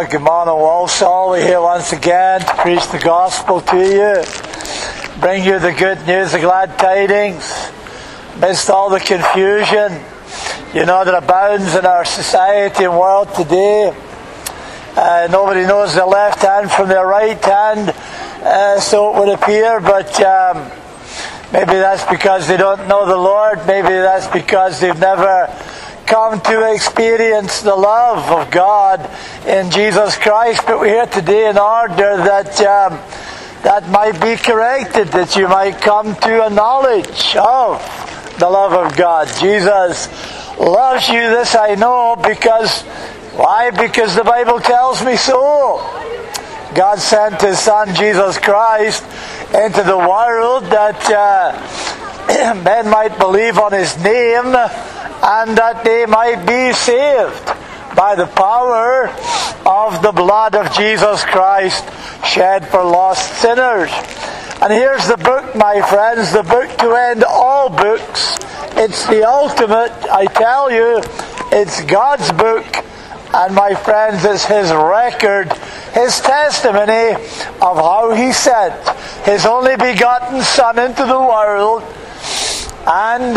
Well, good morning, Walsall. We're here once again to preach the gospel to you, bring you the good news, the glad tidings, amidst all the confusion, that abounds in our society and world today. Nobody knows their left hand from their right hand, so it would appear, but maybe that's because they don't know the Lord. Maybe that's because they've never come to experience the love of God in Jesus Christ. But we're here today in order that might be corrected, that you might come to a knowledge of the love of God. Jesus loves you, this I know, because why? Because the Bible tells me so. God sent His Son, Jesus Christ, into the world that men might believe on His name and that they might be saved by the power of the blood of Jesus Christ shed for lost sinners. And here's the book, my friends, the book to end all books. It's the ultimate, I tell you, it's God's book. And my friends, it's His record, His testimony of how He sent His only begotten Son into the world and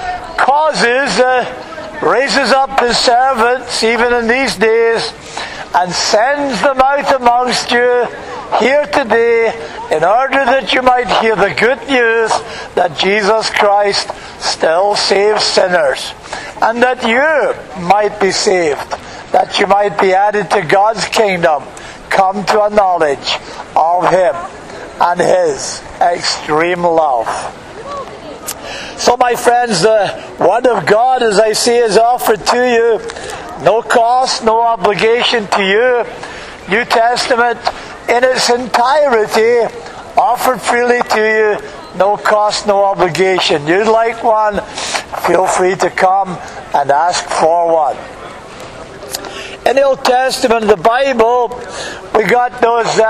raises up His servants even in these days and sends them out amongst you here today in order that you might hear the good news that Jesus Christ still saves sinners and that you might be saved, that you might be added to God's kingdom, come to a knowledge of Him and His extreme love. So my friends, the Word of God, as I say, is offered to you. No cost, no obligation to you. New Testament in its entirety, offered freely to you. No cost, no obligation. You'd like one, feel free to come and ask for one. In the Old Testament, the Bible, we got those,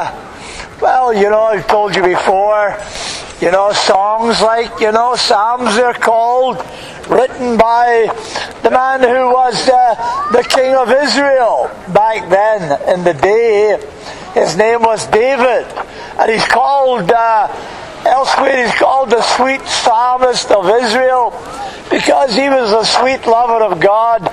I've told you before, songs like, Psalms they're called, written by the man who was the king of Israel back then in the day. His name was David, and he's called, elsewhere he's called the sweet psalmist of Israel, because he was a sweet lover of God,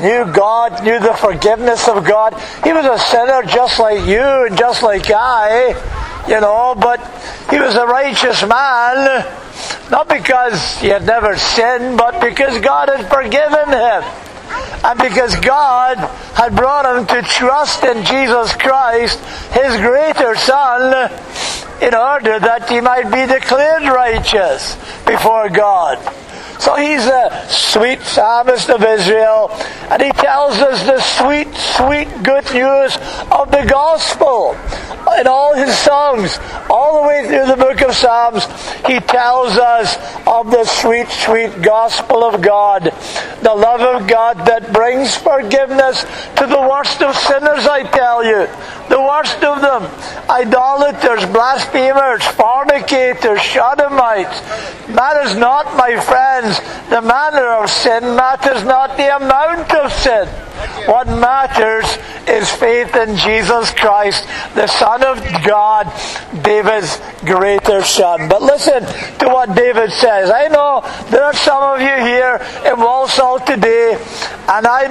knew the forgiveness of God. He was a sinner just like you and just like I, but he was a righteous man, not because he had never sinned, but because God had forgiven him. And because God had brought him to trust in Jesus Christ, His greater Son, in order that he might be declared righteous before God. So he's a sweet psalmist of Israel, and he tells us the sweet, sweet good news of the gospel. In all his songs, all the way through the book of Psalms, he tells us of the sweet, sweet gospel of God. The love of God that brings forgiveness to the worst of sinners, I tell you. The worst of them. Idolaters, blasphemers, fornicators, sodomites. Matters not, my friends, the manner of sin, matters not the amount of sin. What matters is faith in Jesus Christ, the Son of God, David's greater Son. But listen to what David says. I know there are some of you here in Walsall today, and I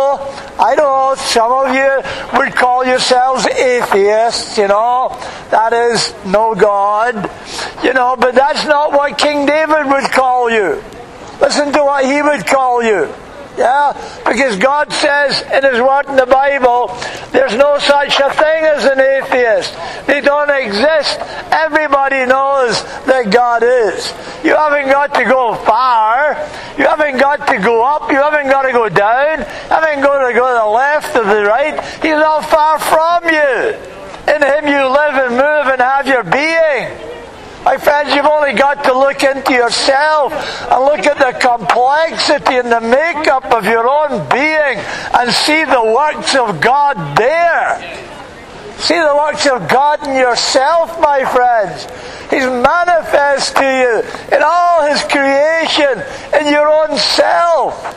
know some of you would call yourselves atheists, that is, no God, but that's not what King David would call you. Listen to what he would call you. Yeah, because God says in His Word in the Bible, there's no such a thing as an atheist. They don't exist. Everybody knows that God is. You haven't got to go far. You haven't got to go up. You haven't got to go down. You haven't got to go to the left or the right. He's not far from you. In Him you live and move and have your being. My friends, you've only got to look into yourself and look at the complexity and the makeup of your own being and see the works of God there. See the works of God in yourself, my friends. He's manifest to you in all His creation, in your own self. And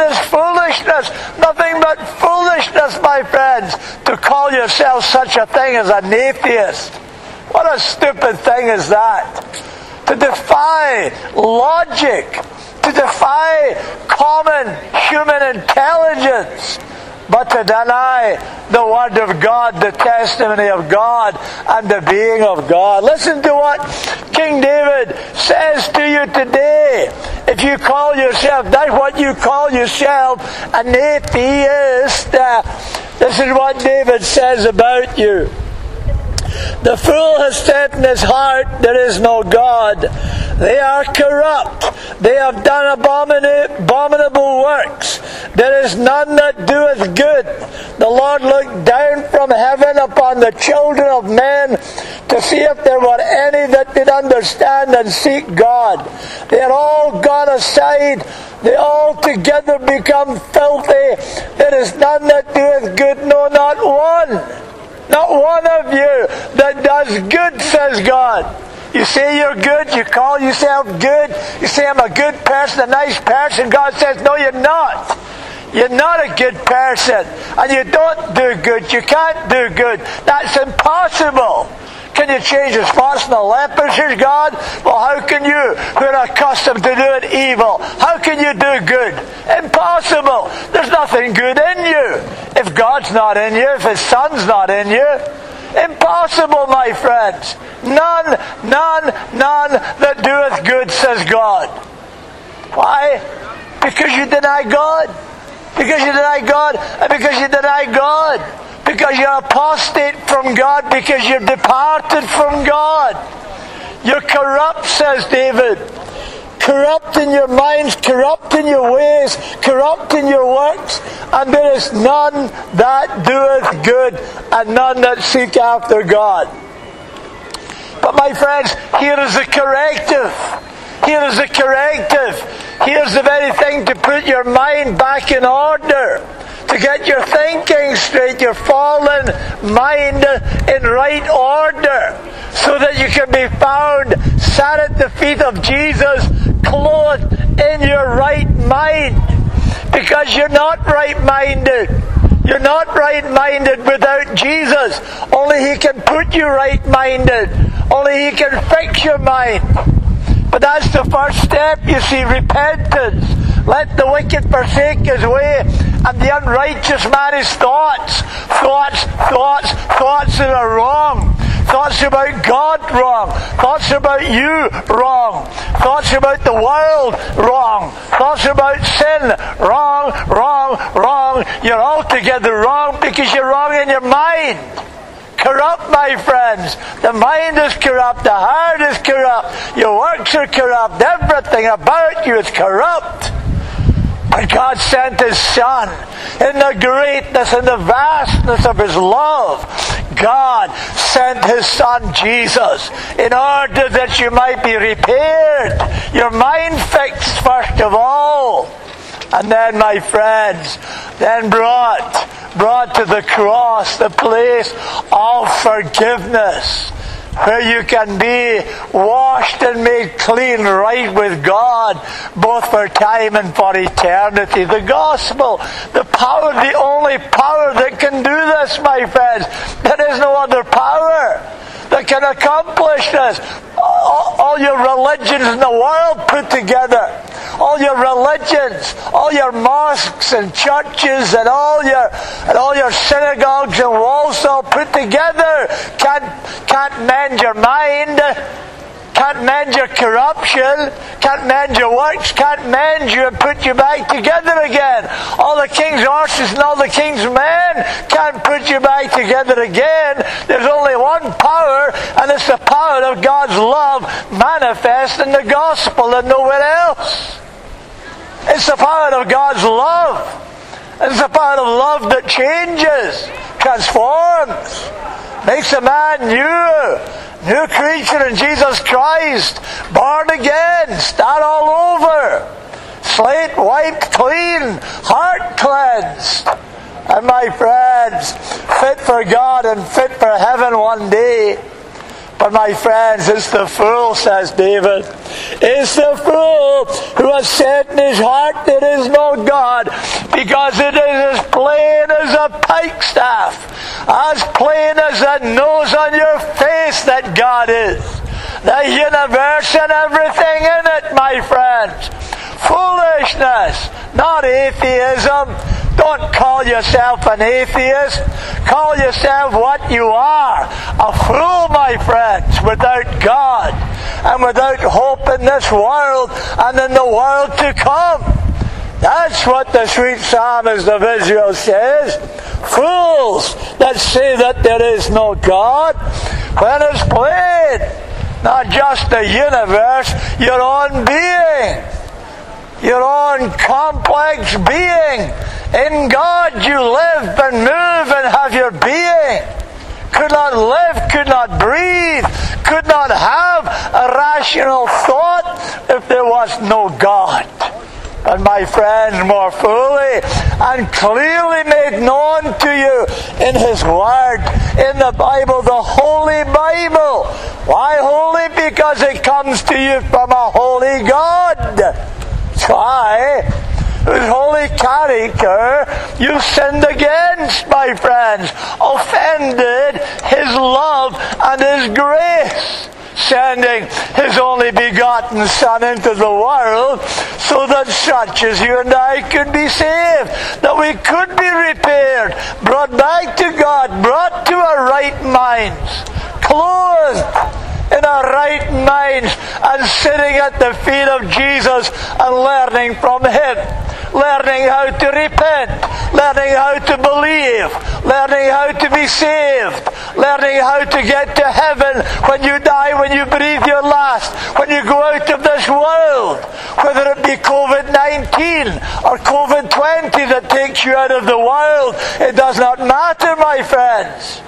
It is foolishness. Nothing but foolishness, my friends, to call yourself such a thing as an atheist. What a stupid thing is that? To defy logic, to defy common human intelligence, but to deny the Word of God, the testimony of God, and the being of God. Listen to what King David says to you today. If you call yourself, that's what you call yourself, an atheist, this is what David says about you. The fool has said in his heart, there is no God. They are corrupt. They have done abominable works. There is none that doeth good. The Lord looked down from heaven upon the children of men to see if there were any that did understand and seek God. They are all gone aside. They all together become filthy. There is none that doeth good, no, not one. Not one of you that does good, says God. You say you're good, you call yourself good, you say I'm a good person, a nice person. God says, no, you're not. You're not a good person. And you don't do good. You can't do good. That's impossible. Can you change the spots on the lepers, says God? Well, how can you, who are accustomed to doing evil, how can you do good? Impossible. There's nothing good in you. If God's not in you, if His Son's not in you, impossible, my friends. None that doeth good, says God. Why? Because you deny God. Because you deny God, and because you deny God. Because you're apostate from God, because you're departed from God. You're corrupt, says David. Corrupt in your minds, corrupt in your ways, corrupt in your works, and there is none that doeth good, and none that seek after God. But my friends, here is the corrective. Here is the corrective. Here's the very thing to put your mind back in order. To get your thinking straight, your fallen mind in right order, so that you can be found sat at the feet of Jesus, clothed in your right mind. Because you're not right-minded. You're not right-minded without Jesus. Only He can put you right-minded. Only He can fix your mind. But that's the first step, you see, repentance. Let the wicked forsake his way, and the unrighteous man his thoughts. Thoughts that are wrong. Thoughts about God wrong. Thoughts about you wrong. Thoughts about the world wrong. Thoughts about sin wrong. You're altogether wrong because you're wrong in your mind. Corrupt, my friends. The mind is corrupt. The heart is corrupt. Your works are corrupt. Everything about you is corrupt. But God sent His Son in the greatness and the vastness of His love. God sent His Son Jesus in order that you might be repaired. Your mind fixed first of all. And then, my friends, then brought to the cross, the place of forgiveness, where you can be washed and made clean right with God, both for time and for eternity. The gospel, the power, the only power that can do this, my friends. There is no other power that can accomplish this. All your religions in the world put together, all your religions, all your mosques and churches and all your synagogues and Walsall put together can't mend your mind, can't mend your corruption, can't mend your works, can't mend you and put you back together again. All the king's horses and all the king's men can't put you back together again. There's only one power, and it's the power of God's love manifest in the gospel and nowhere else. It's the power of God's love. It's the power of love that changes, transforms, makes a man new creature in Jesus Christ, born again, start all over, slate wiped clean, heart cleansed. And my friends, fit for God and fit for heaven one day. But my friends, it's the fool, says David. It's the fool who has said in his heart there is no God. as plain as the nose on your face that God is. The universe and everything in it, my friends. Foolishness, not atheism. Don't call yourself an atheist. Call yourself what you are. A fool, my friends, without God and without hope in this world and in the world to come. That's what the sweet psalmist of Israel says. Fools that say that there is no God, when it's plain, not just the universe, your own being, your own complex being. In God you live and move and have your being. Could not live, could not breathe, could not have a rational thought if there was no God. But my friends, more fully and clearly made known to you in His Word, in the Bible, the Holy Bible. Why holy? Because it comes to you from a holy God. That's why, whose holy character you sinned against, my friends, offended His love and His grace, sending His only begotten Son into the world so that such as you and I could be saved, that we could be repaired, brought back to God, brought to our right minds, clothed in our right minds, and sitting at the feet of Jesus and learning from Him. Learning how to repent, learning how to believe, learning how to be saved, learning how to get to heaven when you die, when you breathe your last, when you go out of this world, whether it be COVID-19 or COVID-20 that takes you out of the world. It does not matter, my friends.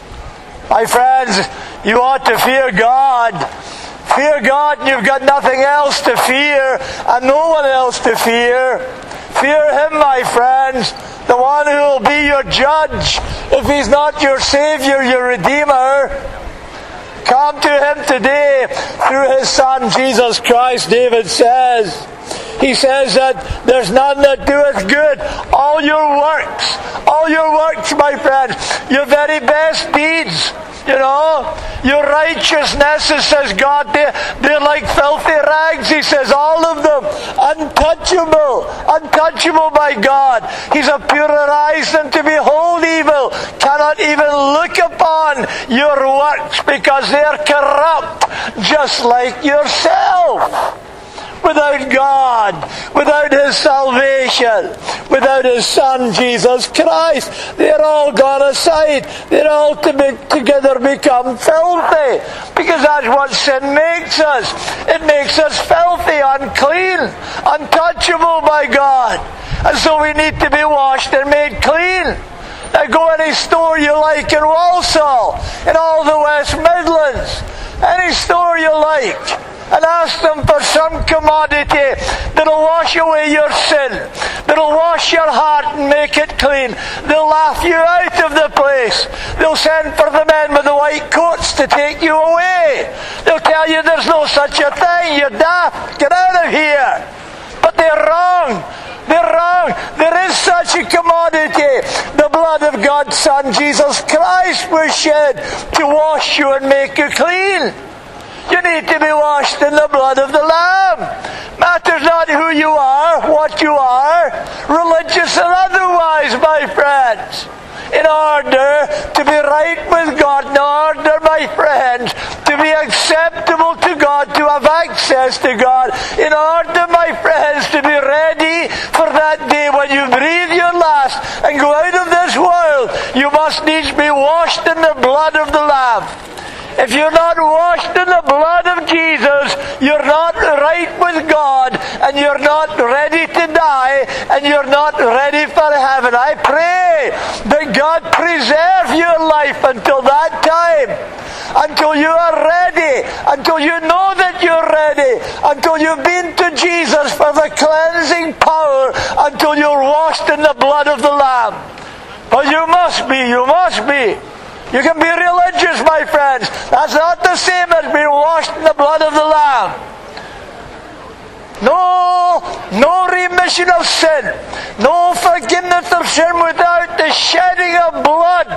My friends, you ought to fear God. Fear God, and you've got nothing else to fear and no one else to fear. Fear Him, my friends, the one who will be your judge if He's not your Savior, your Redeemer. Come to Him today through His Son, Jesus Christ. David says, he says that there's none that doeth good. All your works, my friends, your very best deeds, your righteousness, it says God, they're like filthy rags. He says all of them, untouchable by God. He's a purer eyes than to behold evil, cannot even look upon your works because they are corrupt, just like yourself. Without God, without His salvation, without His Son, Jesus Christ, they're all gone aside. They're all together become filthy. Because that's what sin makes us. It makes us filthy, unclean, untouchable by God. And so we need to be washed and made clean. Now go any store you like in Walsall, in all the West Midlands, any store you like, and ask them for some commodity that'll wash away your sin, that'll wash your heart and make it clean. They'll laugh you out of the place. They'll send for the men with the white coats to take you away. They'll tell you there's no such a thing, you're daft, get out of here. But they're wrong. They're wrong. There is such a commodity. The blood of God's Son, Jesus Christ, was shed to wash you and make you clean. You need to be washed in the blood of the Lamb. Matters not who you are, what you are, religious and otherwise, my friends. In order to be right with God, in order, my friends, to be acceptable to God, to have access to God, in order, my friends, to be ready for that day when you breathe your last and go out of this world, you must needs be washed in the blood of the Lamb. If you're not washed in the blood of Jesus, you're not right with God, and you're not ready to die, and you're not ready for heaven. I pray that God preserve your life until that time, until you are ready, until you know that you're ready, until you've been to Jesus for the cleansing power, until you're washed in the blood of the Lamb. But you must be. You can be religious, my friends. That's not the same as being washed in the blood of the Lamb. No remission of sin, no forgiveness of sin without the shedding of blood.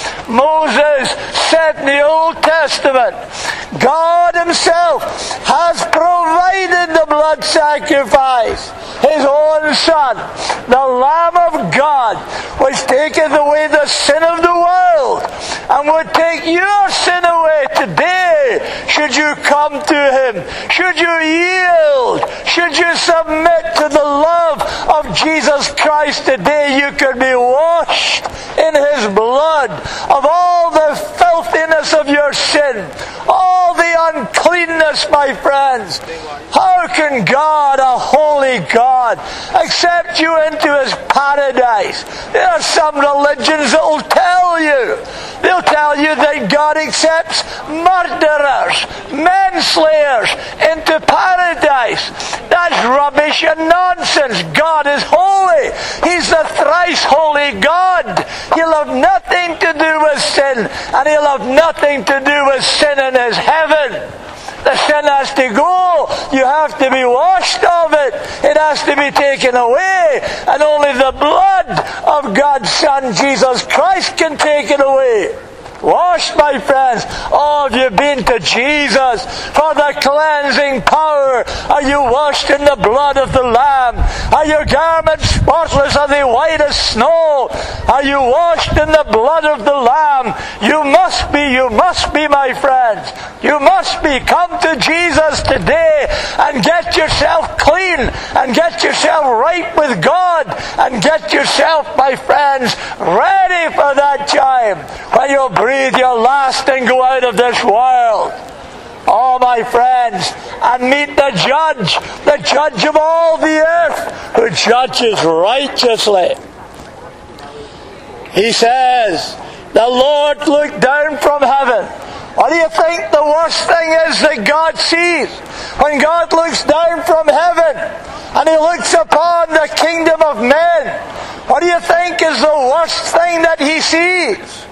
Moses said in the Old Testament, God Himself has provided the blood sacrifice, His own Son, the Lamb of God, which taketh away the sin of the world, and would take your sin away today. Should you come to Him, should you yield, should you submit to the love of Jesus Christ today, you could be washed in His blood of all the filthiness of your sin, all the uncleanness, my friends. How can God, a holy God, accept you into His paradise? There are some religions that will tell you. They'll tell you that God accepts murderers, manslayers into paradise. That's rubbish and nonsense. God is holy. He's the thrice holy God. He'll have nothing to do with sin, and He'll have nothing to do with sin in His heaven. The sin has to go. You have to be washed of it. It has to be taken away. And only the blood of God's Son, Jesus Christ, can take it away. Washed, my friends. Oh, have you been to Jesus for the cleansing power? Are you washed in the blood of the Lamb? Are your garments spotless? Are they white as snow? Are you washed in the blood of the Lamb? You must be, my friends. You must be. Come to Jesus today and get yourself clean and get yourself right with God and get yourself, my friends, ready for that time when you'll breathe your last and go out of this world. Oh, my friends, and meet the judge of all the earth, who judges righteously. He says, the Lord looked down from heaven. What do you think the worst thing is that God sees? When God looks down from heaven and He looks upon the kingdom of men, what do you think is the worst thing that He sees?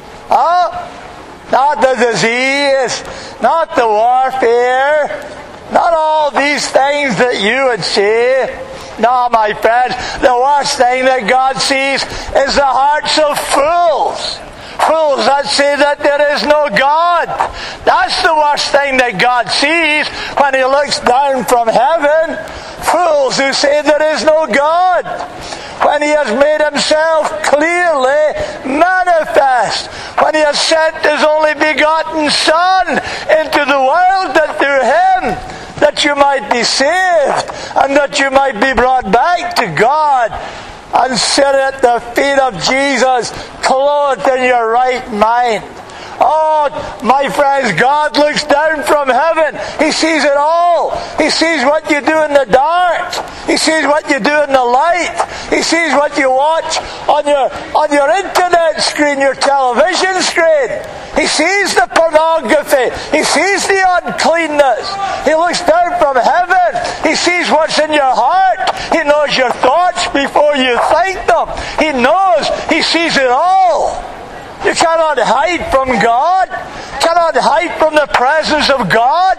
Not the disease, not the warfare, not all these things that you would see. No, my friends, the worst thing that God sees is the hearts of fools. Fools that say that there is no God. That's the worst thing that God sees when He looks down from heaven. Fools who say there is no God, when He has made Himself clearly manifest, when He has sent His only begotten Son into the world, that through Him that you might be saved and that you might be brought back to God and sit at the feet of Jesus, clothed in your right mind. Oh, my friends, God looks down from heaven. He sees it all. He sees what you do in the dark. He sees what you do in the light. He sees what you watch on your internet screen, your television screen. He sees the pornography. He sees the uncleanness. He looks down from heaven. He sees what's in your heart. He knows your thoughts before you think them. He knows. He sees it all. You cannot hide from God. Cannot hide from the presence of God.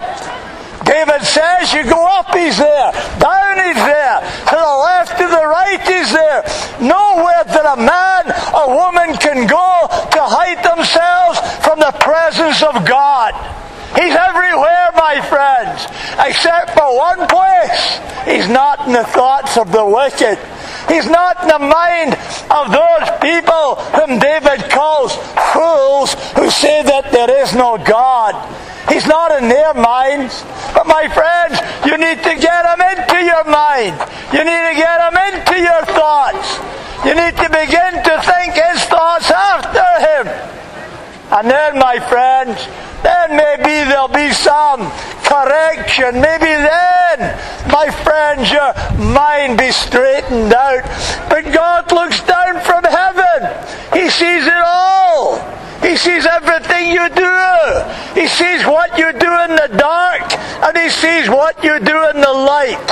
David says, you go up, He's there. Down, He's there. To the left, to the right, He's there. Nowhere that a man or woman can go to hide themselves from the presence of God. He's everywhere, my friends, except for one place. He's not in the thoughts of the wicked. He's not in the mind of those people whom David calls fools, who say that there is no God. He's not in their minds. But my friends, you need to get Him into your mind. You need to get Him into your thoughts. You need to begin to think His thoughts after Him. And then, my friends, then maybe there'll be some correction. Maybe then, my friends, your mind be straightened out. But God looks down from heaven. He sees it all. He sees everything you do. He sees what you do in the dark, and He sees what you do in the light.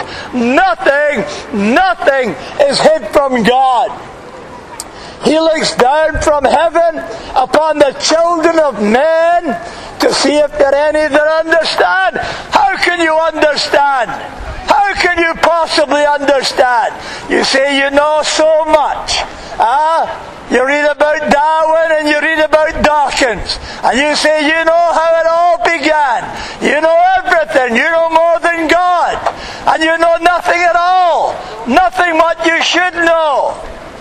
Nothing is hid from God. He looks down from heaven upon the children of men to see if there are any that understand. How can you understand? How How can you possibly understand? You say you know so much. You read about Darwin and you read about Dawkins. And you say you know how it all began. You know everything. You know more than God. And you know nothing at all. Nothing what you should know.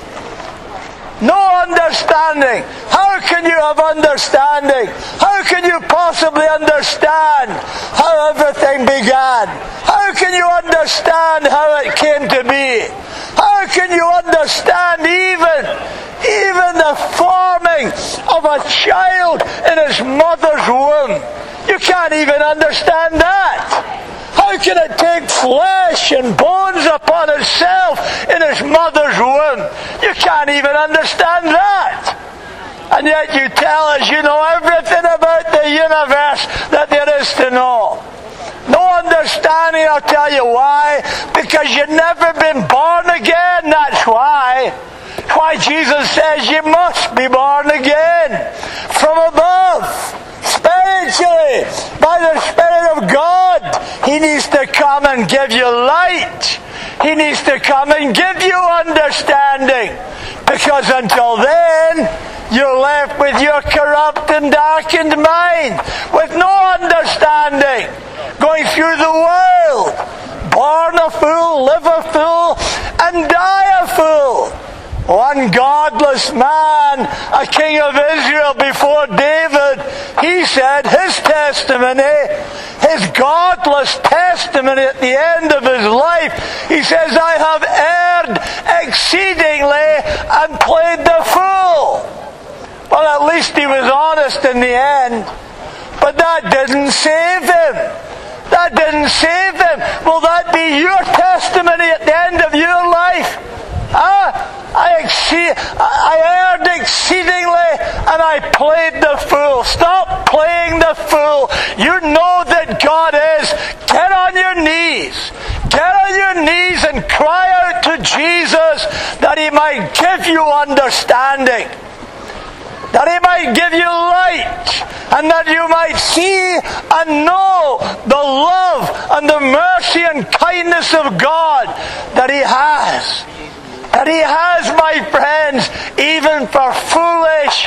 No understanding. How can you have understanding? How can you possibly understand how everything began? How can you understand how it came to be? How can you understand even the forming of a child in his mother's womb? You can't even understand that. How can it take flesh and bones upon itself in its mother's womb? You can't even understand that. And yet you tell us you know everything about the universe that there is to know. No understanding, I'll tell you why. Because you've never been born again, that's why. That's why Jesus says you must be born again. From above. Spiritually, by the Spirit of God, He needs to come and give you light. He needs to come and give you understanding. Because until then, you're left with your corrupt and darkened mind, with no understanding, going through the world, born a fool, live a fool, and die a fool. One godless man, a king of Israel before David, he said his testimony, his godless testimony at the end of his life, he says, I have erred exceedingly and played the fool. Well, at least he was honest in the end. But that didn't save him. That didn't save him. Will that be your testimony at the end of your life? I erred exceedingly and I played the fool. Stop playing the fool. You know that God is. Get on your knees. Get on your knees and cry out to Jesus that He might give you understanding. That He might give you light, and that you might see and know the love and the mercy and kindness of God that He has. That He has, my friends, even for foolish,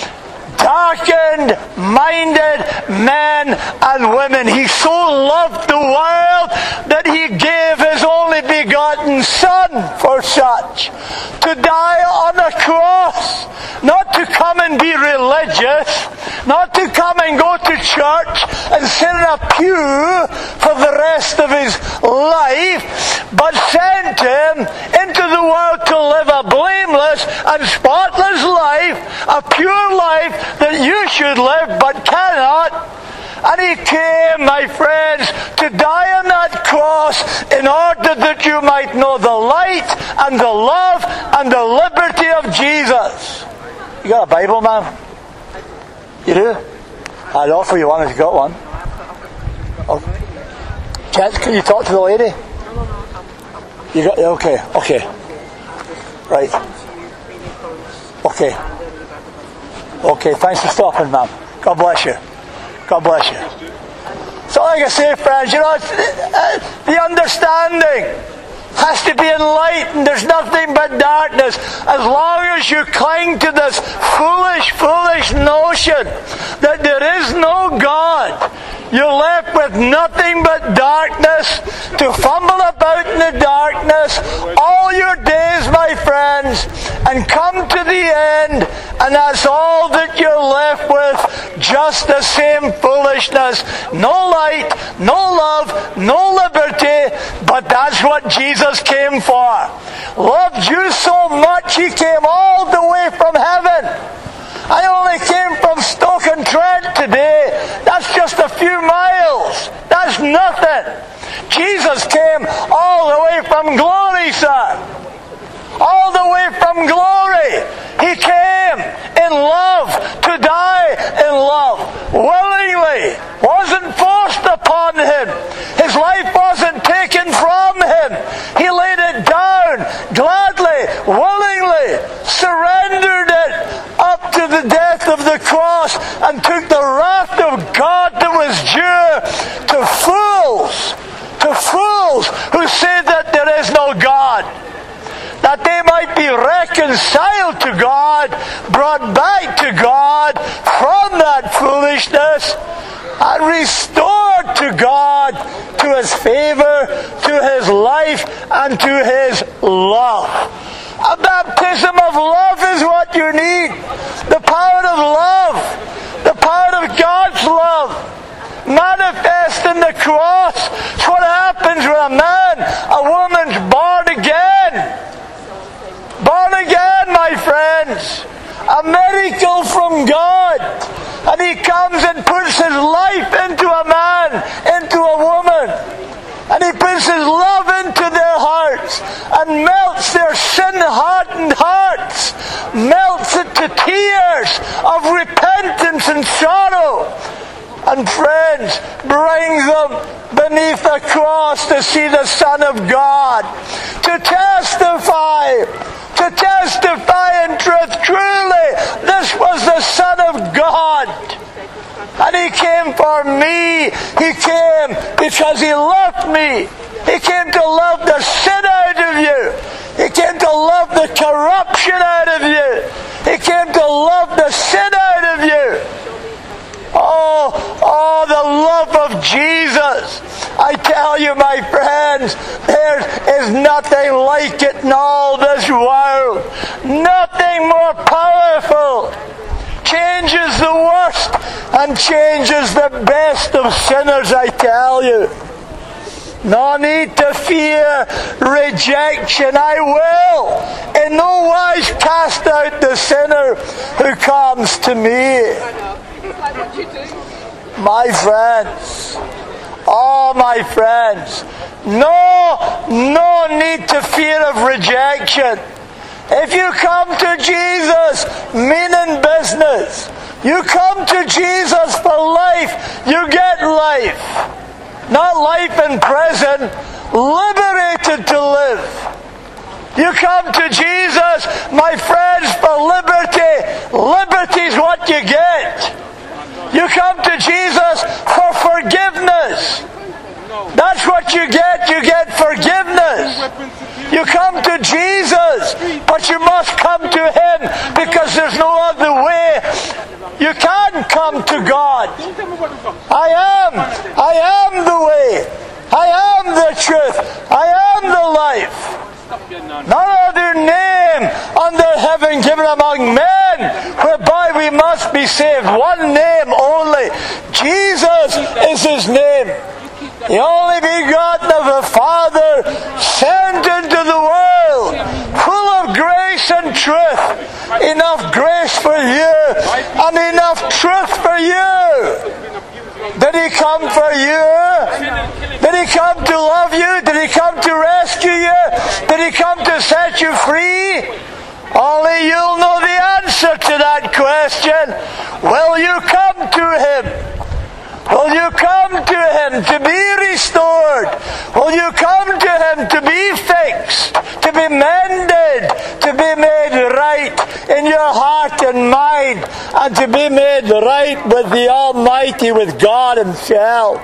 darkened-minded men and women. He so loved the world that He gave His only begotten Son for such. To die on a cross. Not to come and be religious. Not to come and go to church and sit in a pew for the rest of His life. But sent Him into the world to live a blameless and spotless life. A pure life that you should live but cannot. And He came, my friends, to die on that cross in order that you might know the light and the love and the liberty of Jesus. You got a Bible, man? You do? I'd offer you one if you got one. Oh. Chance, can you talk to the lady? You got? Okay. Right. Okay, thanks for stopping, ma'am. God bless you. God bless you. So like I say, friends, you know, the understanding has to be enlightened. There's nothing but darkness. As long as you cling to this foolish notion that there is no God, you're left with nothing but darkness to fumble about in the darkness all your days, my friends, and come to the end, and that's all that you're left with, just the same foolishness. No light, no love, no liberty, but that's what Jesus came for. Loved you so much, He came all the way from heaven. I only came from Stoke-on-Trent today. That's just a few miles. That's nothing. Jesus came all the way from glory, sir. All the way from glory. He came in love, to die in love, willingly. Wasn't forced upon Him. His life wasn't taken from Him. He laid it down gladly, willingly, surrendered it up to the death of the cross, and took the wrath of God that was due to fools who might be reconciled to God, brought back to God from that foolishness, and restored to God, to His favor, to His life, and to His love. A baptism of love is what you need. The power of love. The power of God's love. Manifest in the cross. It's what happens when a man, a woman's born again. Born again, my friends. A miracle from God. And He comes and puts His life into a man, into a woman. And He puts His love into their hearts and melts their sin-hardened hearts, melts it to tears of repentance and sorrow. And friends, brings them beneath the cross to see the Son of God, to testify in truth, truly, this was the Son of God. And He came for me. He came because He loved me. He came to love the sin out of you. He came to love the corruption out of you. He came to love the sin out of you. Oh, the love of Jesus. I tell you, my friends, there is nothing like it in all this world. Nothing more powerful. Changes the worst and changes the best of sinners, I tell you. No need to fear rejection. I will in no wise cast out the sinner who comes to me. My friends, oh my friends, no need to fear of rejection. If you come to Jesus, meaning business, you come to Jesus for life, you get life. Not life in prison, liberated to live. You come to Jesus, my friends, for liberty. Liberty is what you get. You come to Jesus for forgiveness. That's what you get. You get forgiveness. You come to Jesus, but you must come to Him because there's no other way. You can't come to God. I am the way. I am the truth. I am the life. None other name under heaven given among men whereby we must be saved. One name only. Jesus is His name. The only begotten of the Father, sent into the world, full of grace and truth. Enough grace for you and enough truth for you. Did He come for you? Did He come to love you? Did He come to rescue you? Did He come to set you free? Only you'll know the answer to that question. Will you come to Him? Will you come to Him to be restored? Will you come to Him to be fixed, to be mended, to be made right in your heart and mind, and to be made right with the Almighty, with God Himself?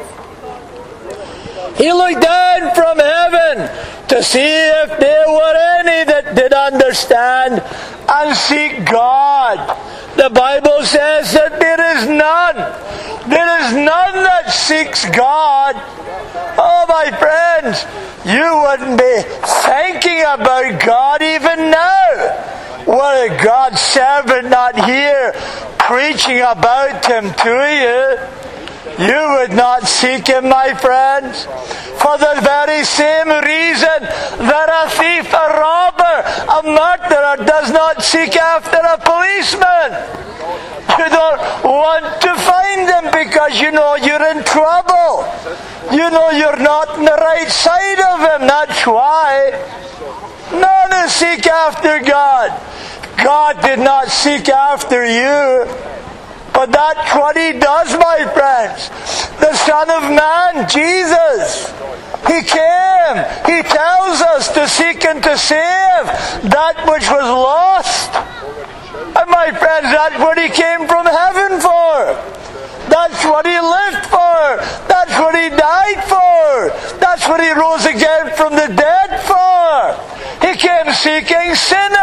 He looked down from heaven to see if there were any that did understand and seek God. The Bible says that there is none. There is none that seeks God. Oh, my friends, you wouldn't be thinking about God even now. Were a God's servant not here preaching about Him to you, you would not seek Him, my friends. For the very same reason that a thief, a robber, a murderer does not seek after a policeman. You don't want to find them because you know you're in trouble. You know you're not on the right side of Him. That's why. None to seek after God. God did not seek after you. But that's what He does, my friends. The Son of Man, Jesus, He came. He tells us to seek and to save that which was lost. And my friends, that's what He came from heaven for. That's what He lived for. That's what He died for. That's what He rose again from the dead for. He came seeking sinners.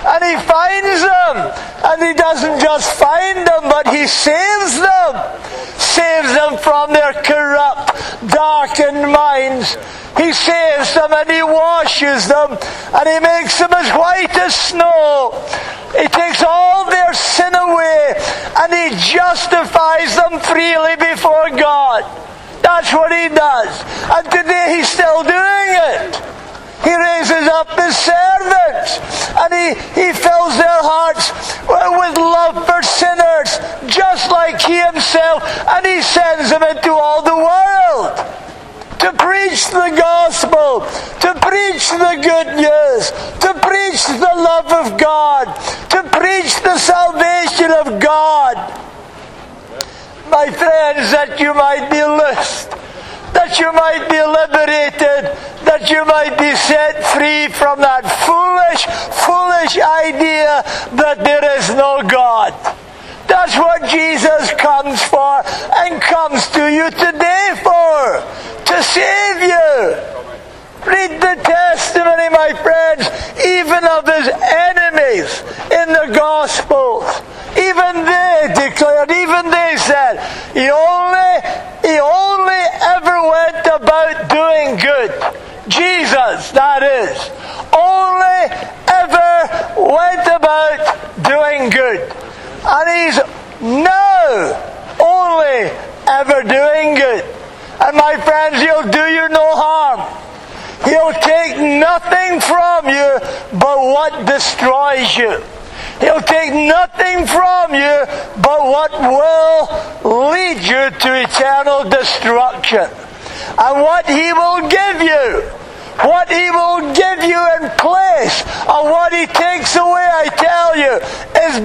and He finds them. And He doesn't just find them, but He saves them. Saves them from their corrupt, darkened minds. He saves them and He washes them and He makes them as white as snow. He takes all their sin away and He justifies them freely before God. That's what He does. And today He's still doing it. He raises up His servants and He fills their hearts with love for sinners, just like He Himself, and He sends them into all the world to preach the gospel, to preach the good news, to preach the love of God, to preach the salvation of God. My friends, that you might be loosed, that you might be liberated, that you might be set free from that foolish idea that there is no God. That's what Jesus comes for and comes to you today for, to save you. Read the testimony, my friends, even of His enemies in the Gospels. Even they declared, even they said, He only ever went about doing good. Jesus, that is, only ever went about doing good. And He's now only ever doing good. And my friends, He'll do you no harm. He'll take nothing from you but what destroys you. He'll take nothing from you but what will lead you to eternal destruction. And what He will give you, what He will give you in place of what He takes away, I tell you, is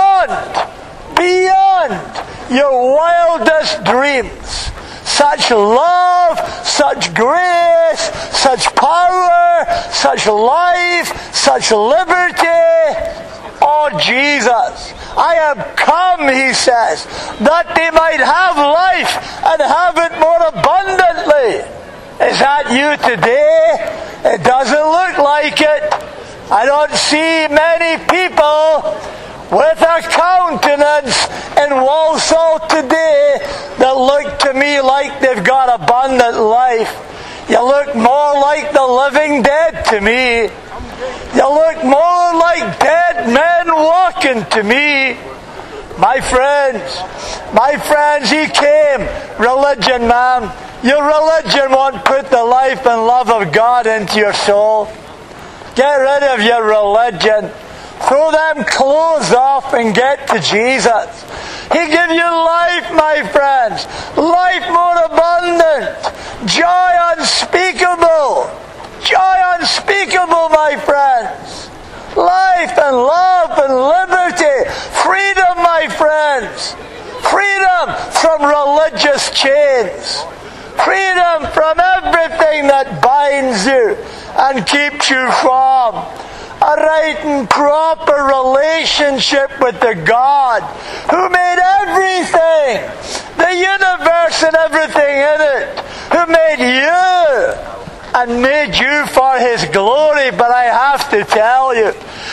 beyond your wildest dreams. Such love, such grace, such power, such life, such liberty. Oh, Jesus, I have come, He says, that they might have life and have it more abundantly. Is that you today? It doesn't look like it. I don't see many people with a countenance in Walsall today that look to me like they've got abundant life. You look more like the living dead to me. You look more like dead men walking to me. My friends, He came. Religion, man. Your religion won't put the life and love of God into your soul. Get rid of your religion. Throw them clothes off and get to Jesus. He give you life, my friends. Life more abundant. Joy unspeakable. Joy unspeakable, my friends. Life and love and liberty. Freedom, my friends. Freedom from religious chains. Freedom from everything that binds you and keeps you from a right and proper relationship with the God who made everything, the universe and everything in it, who made you and made you for His glory. But I have to tell you,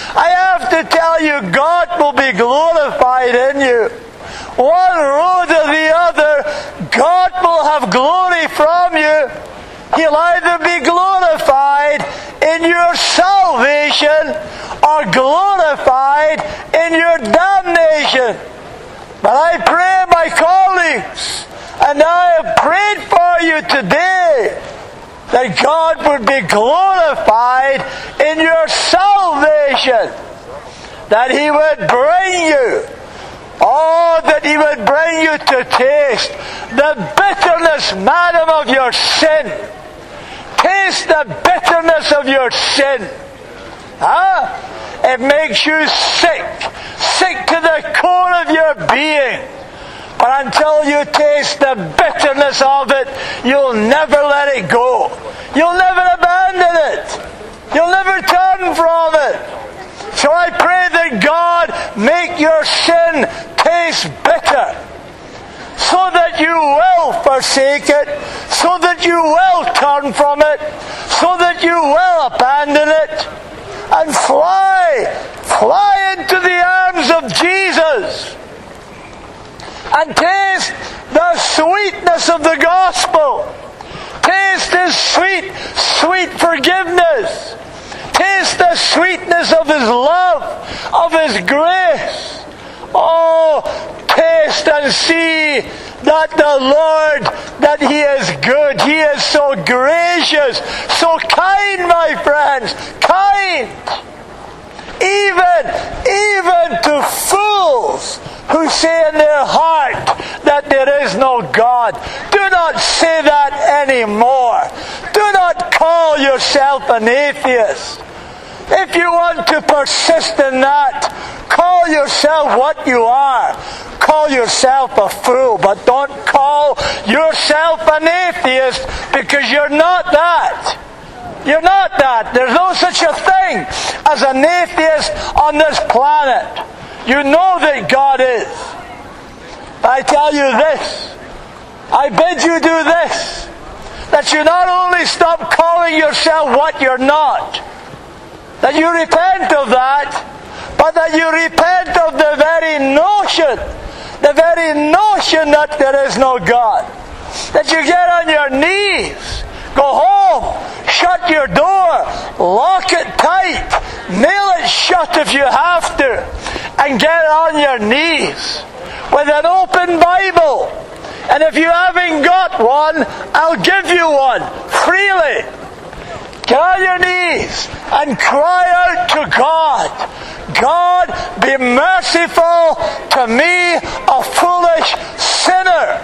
God will be glorified in you. One road or the other, God will have glory from you. He'll either be glorified in your salvation or glorified in your damnation. But I pray, my colleagues, and I have prayed for you today, that God would be glorified in your salvation, that He would bring you, that He would bring you to taste the bitterness, madam, of your sin. Taste the bitterness of your sin. It makes you sick to the core of your being. But until you taste the bitterness of it, you'll never let it go. You'll never abandon it. You'll never turn from it. So I pray that God make your sin taste bitter, so that you will forsake it, so that you will turn from it, so that you will abandon it, and fly Fly into the arms of Jesus and taste the sweetness of the gospel. Taste His sweet, sweet forgiveness. Taste the sweetness of His love, of His grace. Oh, taste and see that the Lord, that He is good. He is so gracious, so kind, my friends. Kind. Even to fools who say in their heart that there is no God. Do not say that anymore. Do not call yourself an atheist. If you want to persist in that, call yourself what you are. Call yourself a fool, but don't call yourself an atheist, because you're not that. You're not that. There's no such a thing as an atheist on this planet. You know that God is. I tell you this. I bid you do this. That you not only stop calling yourself what you're not, that you repent of that, but that you repent of the very notion that there is no God. That you get on your knees, go home, shut your door, lock it tight, nail it shut if you have to, and get on your knees with an open Bible. And if you haven't got one, I'll give you one freely. Get on your knees and cry out to God. God, be merciful to me, a foolish sinner.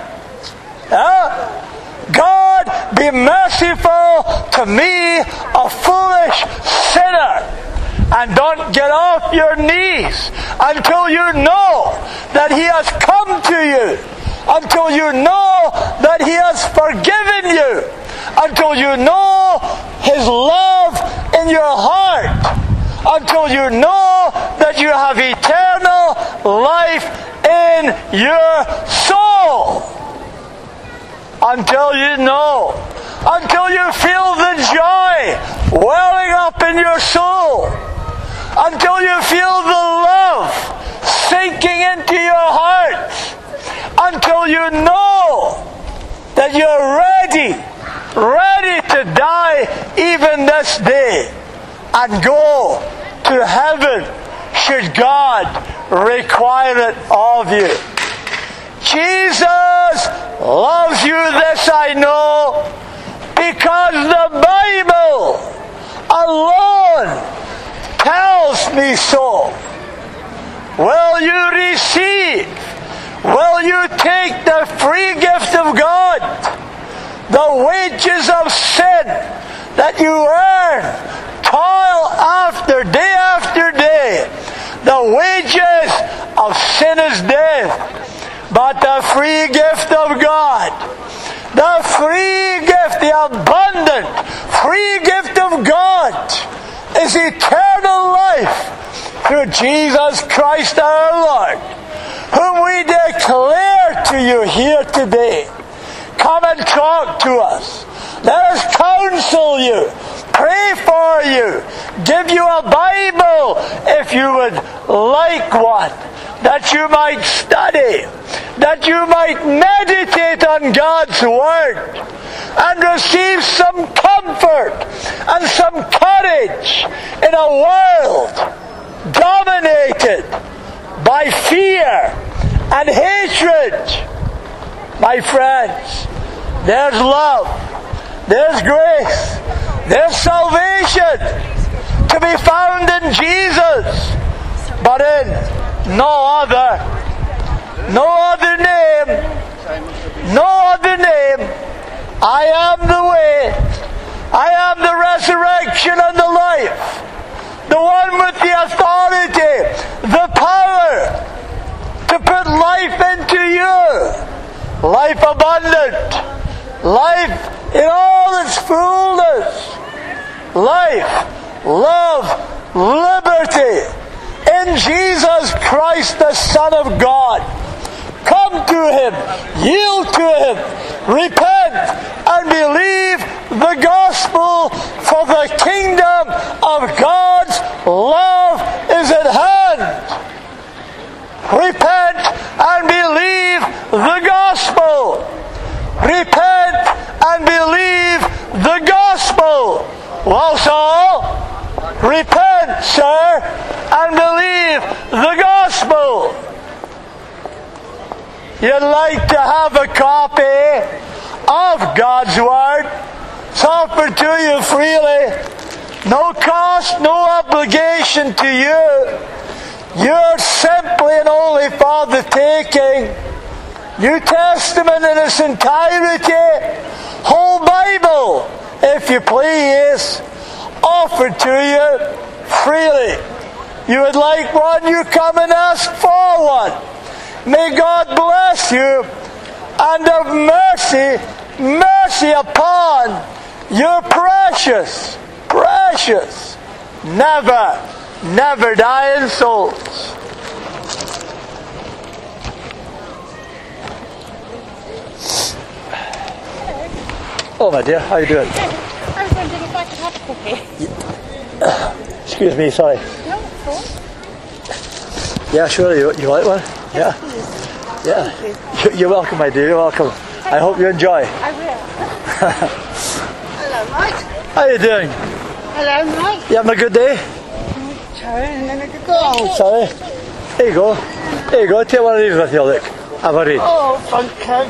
God, be merciful to me, a foolish sinner. And don't get off your knees until you know that He has come to you. Until you know that He has forgiven you. Until you know His love in your heart. Until you know that you have eternal life in your soul. Until you know. Until you feel the joy welling up in your soul. Until you feel the love sinking into your heart. Until you know that you're ready to die even this day and go to heaven should God require it of you. Jesus loves you, this I know, because the Bible alone tells me so. Will you receive? Will you take the free gift of God? The wages of sin that you earn, toil after day. The wages of sin is death. But the free gift of God, the free gift, the abundant free gift of God is eternal life through Jesus Christ our Lord, whom we declare to you here today. Come and talk to us. Let us counsel you, pray for you, give you a Bible if you would like one, that you might study, that you might meditate on God's Word, and receive some comfort and some courage in a world dominated by fear and hatred. My friends, there's love, there's grace, there's salvation to be found in Jesus, but in no other name. I am the way, I am the resurrection and the life, the one with the authority, the power to put life into you, life abundant, life in all its fullness, life, love, liberty in Jesus Christ, the Son of God. Come to Him, yield to Him, repent and believe the gospel, for the kingdom of God's love is at hand. Repent and believe the gospel. Repent and believe the gospel. Well, Saul, repent, sir, and believe the gospel. You'd like to have a copy of God's Word? It's offered to you freely. No cost, no obligation to you. You're simply and only for the taking. New Testament in its entirety, whole Bible, if you please, offered to you freely. You would like one, you come and ask for one. May God bless you and have mercy upon your precious, never dying souls. Oh, my dear, how are you doing? I was wondering if I could have a cookie. Excuse me, sorry. No, of course. Yeah, sure, you like one? Yeah. Yeah. You're welcome, my dear, you're welcome. I hope you enjoy. I will. Hello, Mike. How are you doing? Hello, Mike. You having a good day? And then I could go. Oh, sorry. There you go. There you go. Take one of these with you, look. Have a read. Oh, thank you.